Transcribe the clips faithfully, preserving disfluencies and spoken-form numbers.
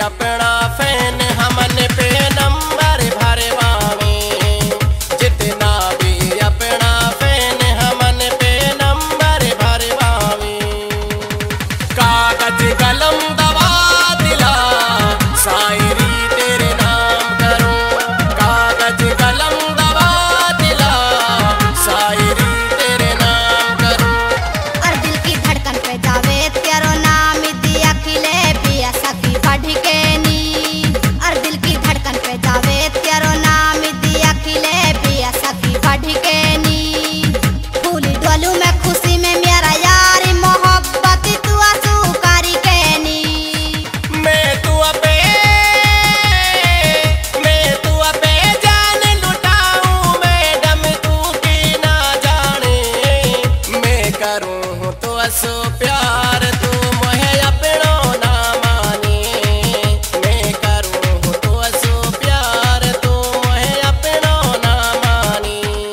अपना फैन हमन पे नंबर भरवावे। जितना भी अपना फैन हमन पे नंबर भरवावे। कागज कलम दवा दिला शायरी तेरे नाम करूं। कागज कलम दवा दिला शायरी तेरे नाम करूं। और दिल की धड़कन पे जावे तेरो नाम दिया खिले पिया सखी बढ़ के नी। और दिल की धड़कन पे जावे तेरो नाम दिया खिले पिया सखी बढ़ के नी। फूली डोलू में खुशी में मेरा यारी मोहब्बत तू आंसू कारी के नी। मैं तू पे मैं तू पे जान लुटाऊं मैडम तू की ना जाने। मैं करूं तो असो प्यार तू मोहे अपनो ना माने। मैं करूं तो असो प्यार तू मोहे अपनो ना माने।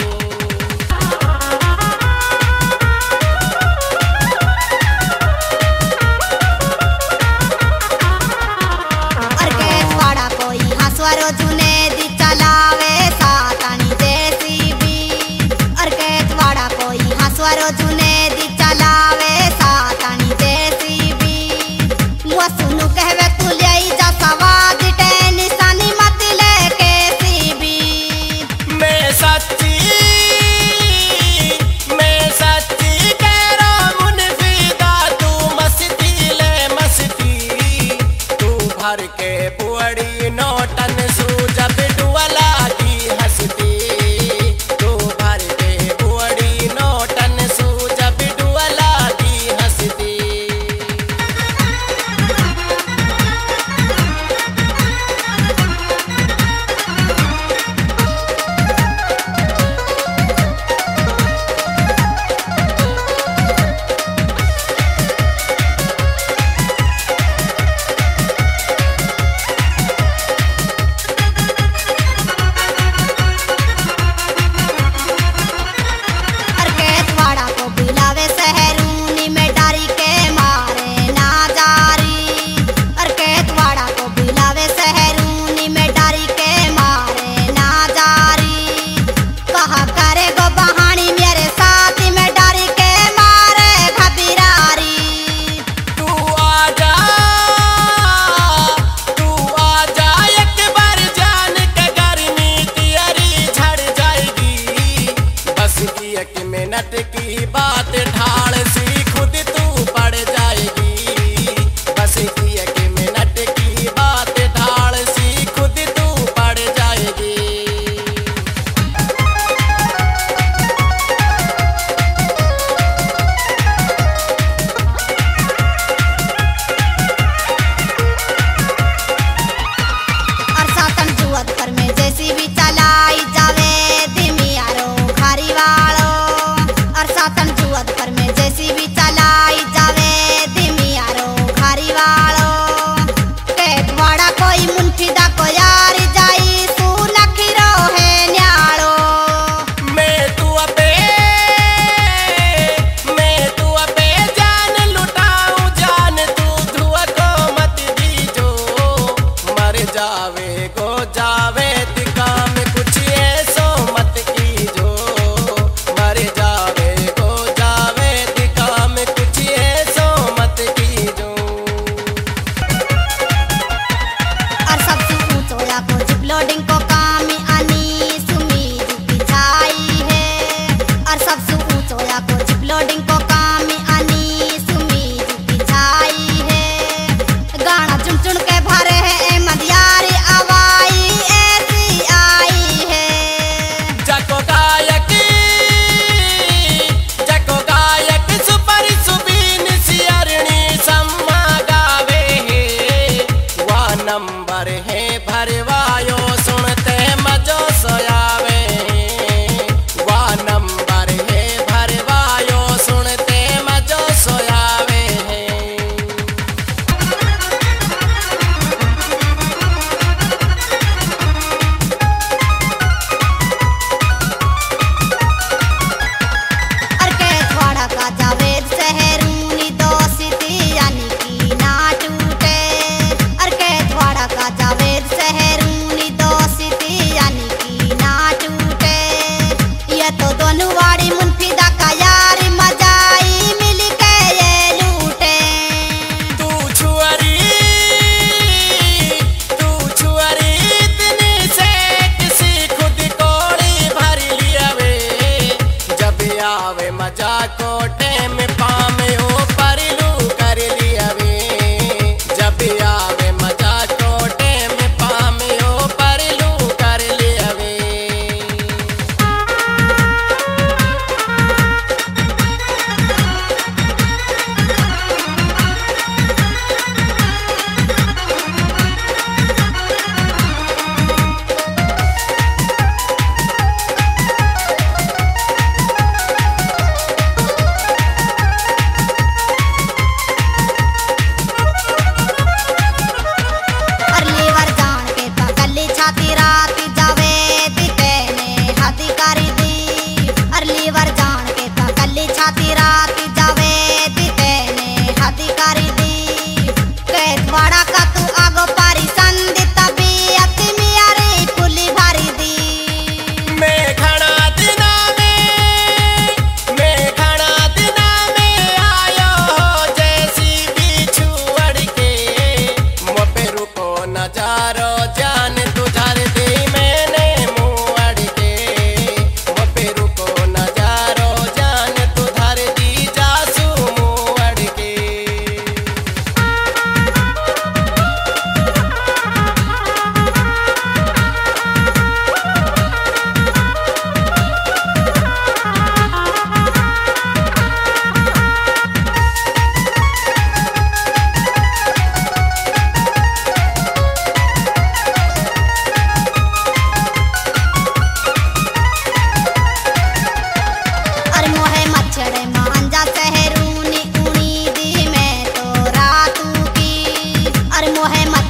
और केसवाड़ा कोई हंसवारो जुने दी चलावे सातानी जेसीबी। और केसवाड़ा कोई हंसवारो जुने दी चलावे सातानी जेसीबी। मुआ सुनु कहवे तू ले जा सवाद टे निशानी मत ले केसीबी। मैं सच्ची मैं सच्ची कह रहा मुनफिदा तू मस्ती ले मस्ती। तू भर के बुअड़ी नोटन सू जब डुअला की हंसती। तू भर के बुअड़ी नोटन सू जब डुअला की हंसती।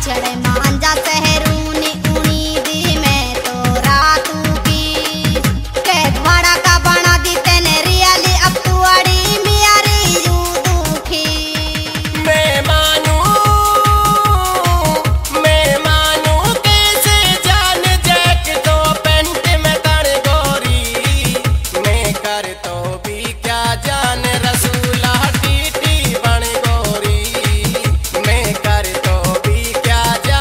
छड़े मांजा सहरूनी उनी दी मैं तो रातू की के धवाड़ा का बना दी तेने रियली अब तू अड़ी मियारी यू दुखी मैं मानू मैं मानू कैसे जान जैक तो पेंट में कर गोरी मैं कर तो भी क्या जान रसूला टीटी बन गोरी मैं कर तो भी क्या जान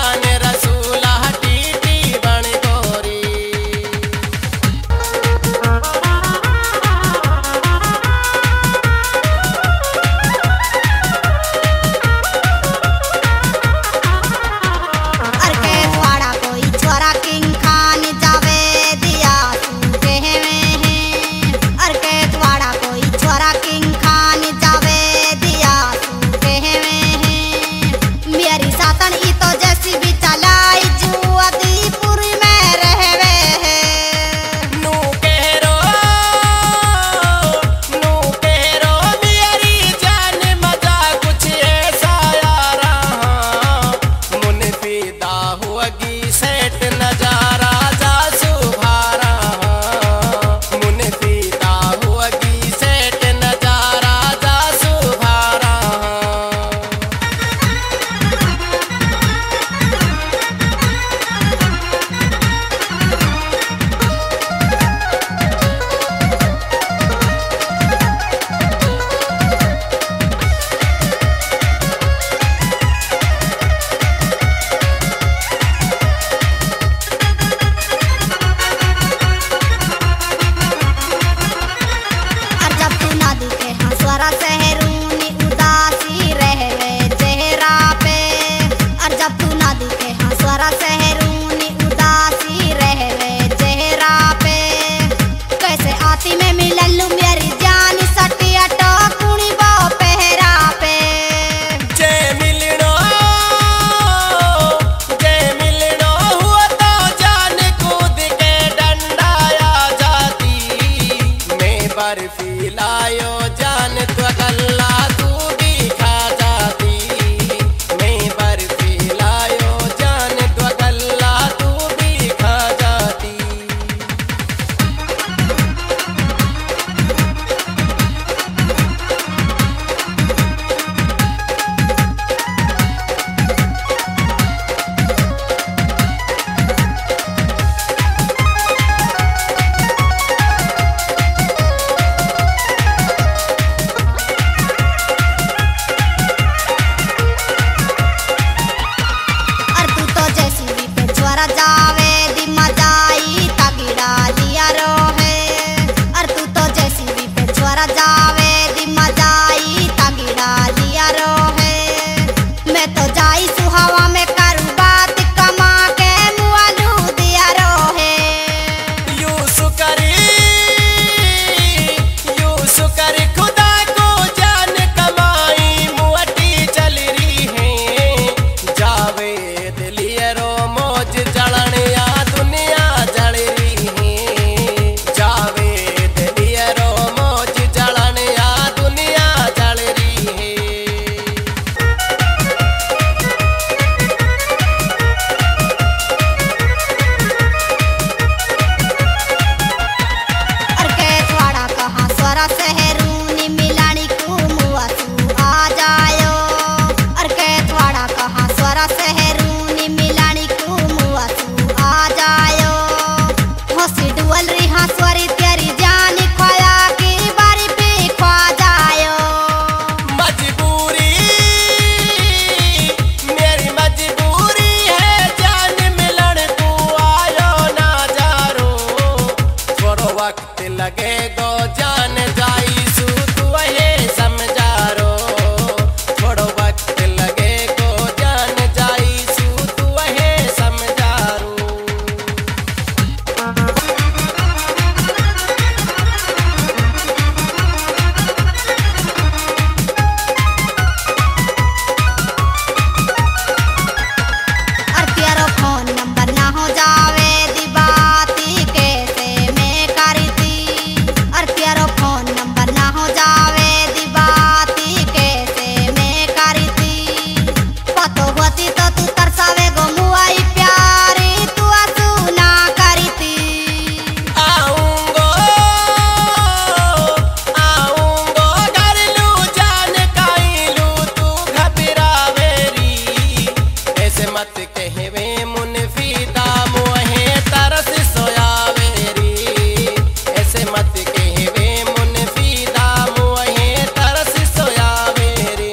मत कहवे मुनफीदा मुहे तरस सोयावेरी, ऐसे मत कहवे मुनफीदा मुहे तरस सोयावेरी।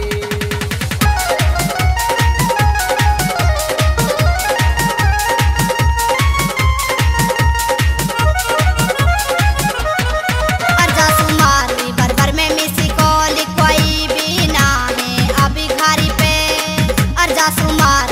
अर्जा सुमारी बरबर में मिसी कॉल कोई भी ना है अभी घरी पे। अर्जा सुमार